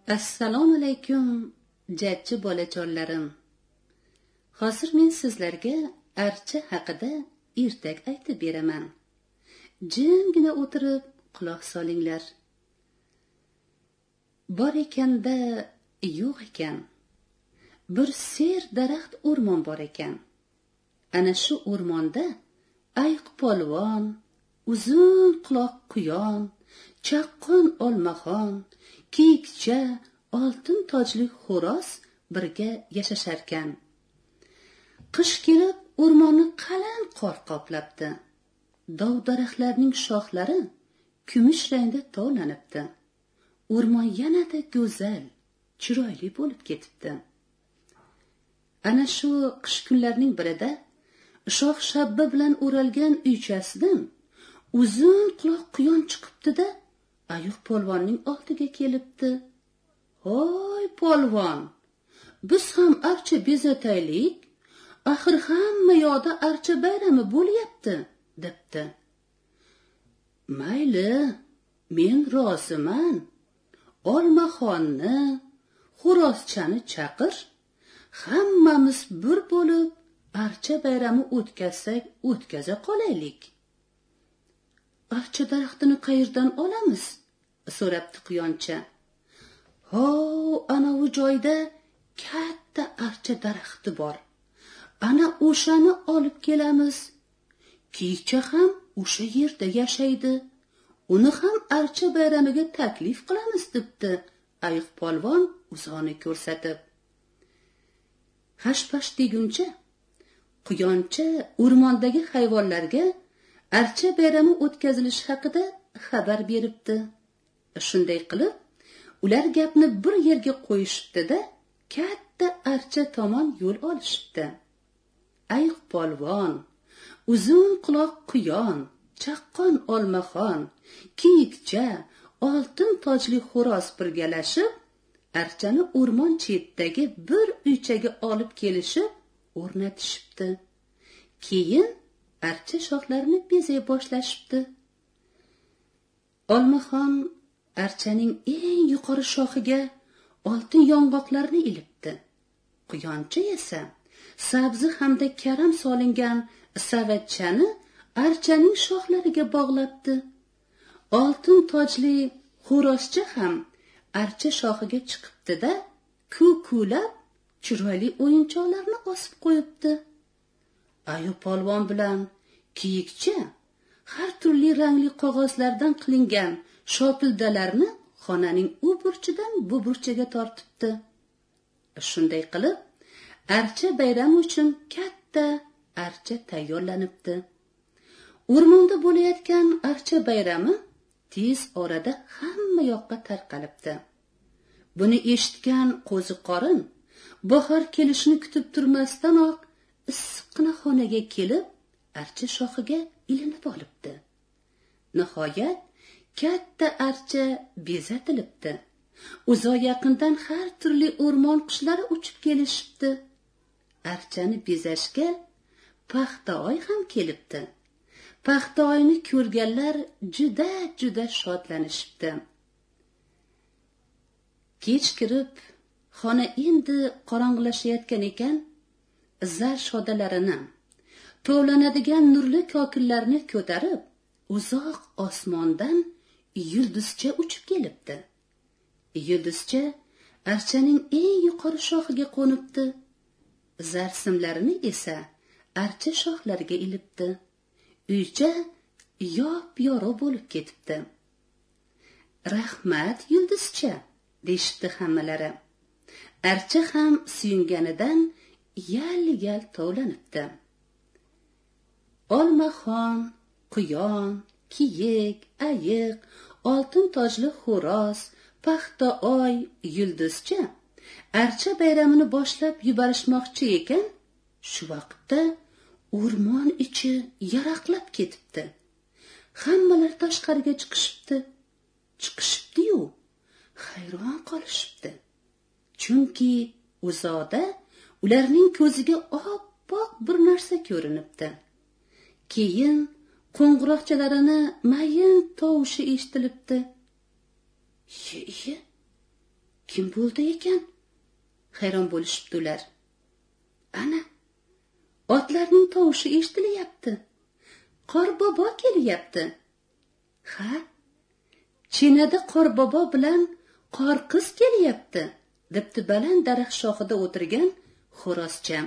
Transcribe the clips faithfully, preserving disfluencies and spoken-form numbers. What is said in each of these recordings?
Assalomu alaykum, jajji bolajonlarim. Hozir men sizlarga archa haqida ertak aytib beraman. Jimgina o'tirib quloq solinglar. Bor ekanda yo'q ekan. Bir ser daraxt o'rmon bor ekan. Ana shu o'rmonda ayiq polvon, uzun quloq quyon, chaqqon olmaxon, kiyikcha, oltin tojli xo'roz birga yashasharkan. Qish kelib o'rmonni qalin qor qoplabdi. Dov-daraxtlarning shoxlari kumush rangda tovlanibdi. O'rmon yanada go'zal, chiroyli bo'lib ketibdi. Ana shu qish kunlarining birida shox shabba bilan o'ralgan uychasidan uzun quloq quyon chiqibdi-da, ayiq polvonning oldiga kelibdi. "Hoy polvon, biz ham archa bezataylik. Axir hamma yoqda archa bayrami bo'lyapti", debdi. "Mayli, men roziman. Olmaxonni, xo'rozchani chaqir. Hammamiz bir bo'lib archa bayrami o'tkazsak, o'tkaza qolaylik." "Archa daraxtini qayerdan olamiz?" so'rabdi quyoncha. "Ho, ana u joyda katta archa daraxti bor. Ana o'shani olib kelamiz. Kiyikcha ham o'sha yerda yashaydi. Uni ham archa bayramiga taklif qilamiz", debdi ayiq polvon uzoqni ko'rsatib. Hash-pash deguncha quyoncha o'rmondagi hayvonlarga archa bayrami o'tkazilishi haqida xabar beribdi. Shunday qilib, ular gapni bir yerga qo'yishibdi-da, katta archa tomon yo'l olishibdi. Ayiq polvon, uzun quloq quyon, chaqqon olmaxon, kiyikcha, oltin tojli xo'roz birgalashib, archani o'rmon chetidagi bir uychaga olib kelishib, o'rnatishibdi. Keyin archa shoxlarini bezay boshlashibdi. Olmaxon archaning eng yuqori shoxiga oltin yong'oqlarni ilibdi. Quyoncha esa sabzi hamda karam solingan savatchani archaning shoxlariga bog'labdi. Oltin tojli xo'rozcha ham archa shoxiga chiqibdi-da, ku-kulab chiroyli o'yinchoqlarni osib qo'yibdi. Ayiq polvon bilan kiyikcha har turli rangli qog'ozlardan qilingan shopildalarni xonaning u burchidan bu burchiga tortibdi. Shunday qilib, archa bayrami uchun katta archa tayyorlanibdi. O'rmonda bo'layotgan archa bayrami tez orada hamma yoqqa tarqalibdi. Buni eshitgan qo'zi qorin bahor kelishini kutib turmasdanoq issiqqina xonaga kelib, archa shoxiga ilinib olibdi. Nihoyat katta archa bezatilibdi. Uzoq yaqindan har turli o'rmon qushlari uchib kelishibdi. Archani bezashga Paxtaoy ham kelibdi. Paxtaoyni ko'rganlar juda juda shodlanishibdi. Kech kirib, xona endi qorong'ilashayotgan ekan, zar shodalarini, tovlanadigan nurli kokillarni ko'tarib, uzoq osmondan yulduzcha uchib kelibdi. Yulduzcha archaning eng yuqori shoxiga qo'nibdi. Zar simlarini esa archa shoxlariga ilibdi. Uycha yop-yorug' bo'lib ketibdi. "Rahmat, yulduzcha", deyishibdi hammalari. Archa ham suyunganidan yal-yal tovlanibdi. Olmaxon, quyon, kiyik, ayiq, oltin tojli xo'roz, Paxtaoy, yulduzcha archa bayramini boshlab yuborishmoqchi ekan, shu vaqtda o'rmon ichi yaraqlab ketibdi. Hammalar tashqariga chiqishibdi. Chiqishibdi-yu, hayron qolishibdi. Chunki uzoqda ularning ko'ziga oppoq bir narsa ko'rinibdi. Keyin qo'ng'iroqchalarini mayin tovushi eshitilibdi. "Iye, kim bo'ldi ekan? Hayron bo'lishibdi ular. Ana, otlarning tovushi eshitilyapti. Qorbobo kelyapti. Ha? Chinada Qorbobo bilan Qorqiz kelyapti, debdi baland daraxt shoxida o'tirgan xo'rozcha.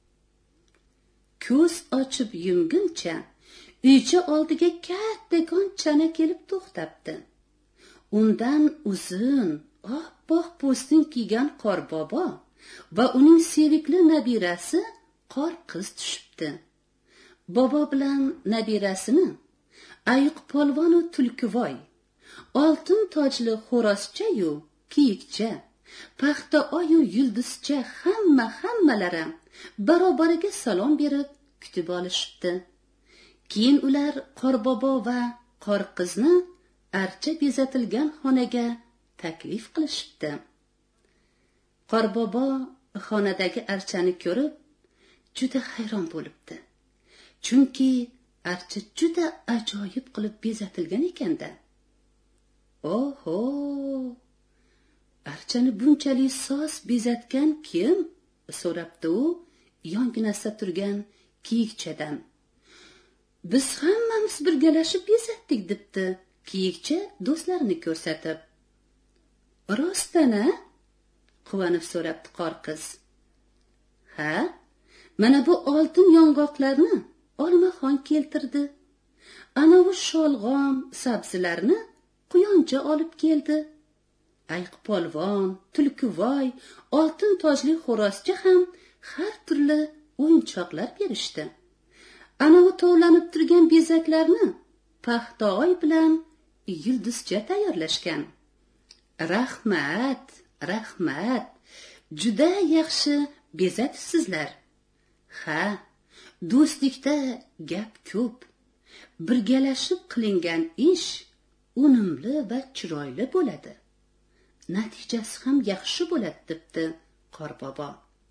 Ko'z ochib yumguncha uycha oldiga kattakon chana kelib to'xtabdi. Undan uzun, oppoq po'stin kiygan Qorbobo va uning sevikli nabirasi Qorqiz tushibdi. Bobo bilan nabirasini ayiq polvon va tulkivoy, oltin tojli xo'rozcha-yu kiyikcha, paxta oyu yulduzcha hamma hammalari barobariga salom berib kutib olishibdi. Keyin ular Qorbobo va Qorqizni archa bezatilgan xonaga taklif qilishibdi. Qorbobo xonadagi archani ko'rib juda hayron bo'libdi. Chunki archa juda ajoyib qilib bezatilgan ekanda. Oho! Archani bunchalik soz bezatgan kim? So'rabdi u yonginasida turgan kiyikchadan. Biz hammamiz birgalashib bezatdik, debdi kiyikcha do'stlarini ko'rsatib. Rostana? Quvonib so'rabdi Qorqiz. Ha, mana bu oltin yong'oqlarni Olmaxon keltirdi. Ana bu sholg'om, sabzilarni Quyoncha olib keldi. Ayiq polvon, tulkivoy, oltin tojli xo'rozcha ham har turli o'yinchoqlar berishdi. Ana bu tovlanib turgan bezaklarni Paxtaoy bilan yulduzcha tayyorlashgan. Rahmat, rahmat. Juda yaxshi bezatsizlar. Ha, do'stlikda gap ko'p. Birgalashib qilingan ish unumli va chiroyli bo'ladi. Natijasi ham yaxshi bo'ladi, debdi Qorbobo.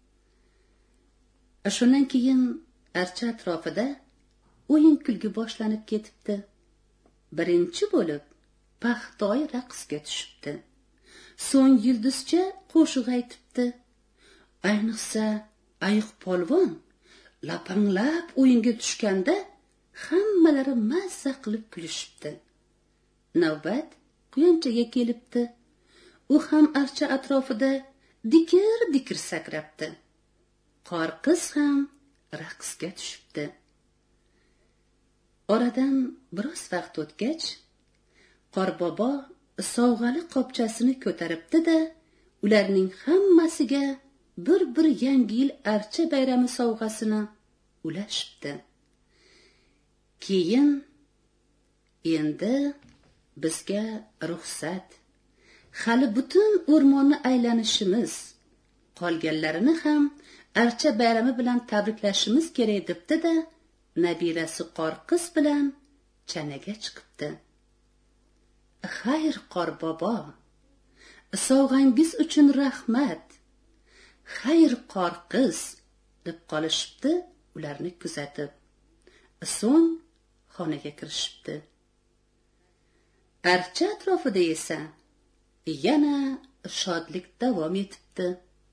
Shundan keyin archa atrofida o'yin kulgi boshlanib ketibdi. Birinchi bo'lib Paxtoy raqsga tushibdi. So'ng yulduzcha qo'shiq aytibdi. Ayniqsa ayiq polvon lapanglab o'yinga tushganda hammalari mazza qilib kulishibdi. Navbat Quyonchaga kelibdi. U ham archa atrofida dikir-dikir sakrabdi. Qorqiz ham raqsga tushibdi. Oradan biroz vaqt o'tgach, Qorbobo sovg'ali qopchasini ko'taribdi-da, ularning hammasiga bir-bir yangi yil archa bayrami sovg'asini ulashibdi. Keyin endi bizga ruxsat. Hali butun o'rmonni aylanishimiz, qolganlarini ham archa bayrami bilan tabriklashimiz kerak, debdi-da, nabirasi Qorqiz bilan chanaga chiqibdi. Xayr Qorbobo, sovg'angiz uchun rahmat. Xayr Qorqiz, deb qolishibdi ularni kuzatib. So'ng xonaga kirishibdi. Archa atrofida esa yana shodlik davom etibdi.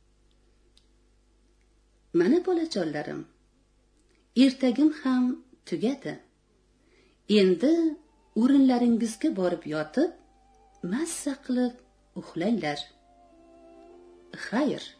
Mana bolajonlarim, ertagim ham tugadi. Endi o'rinlaringizga borib yotib, mazza qilib uxlanglar. Xayr.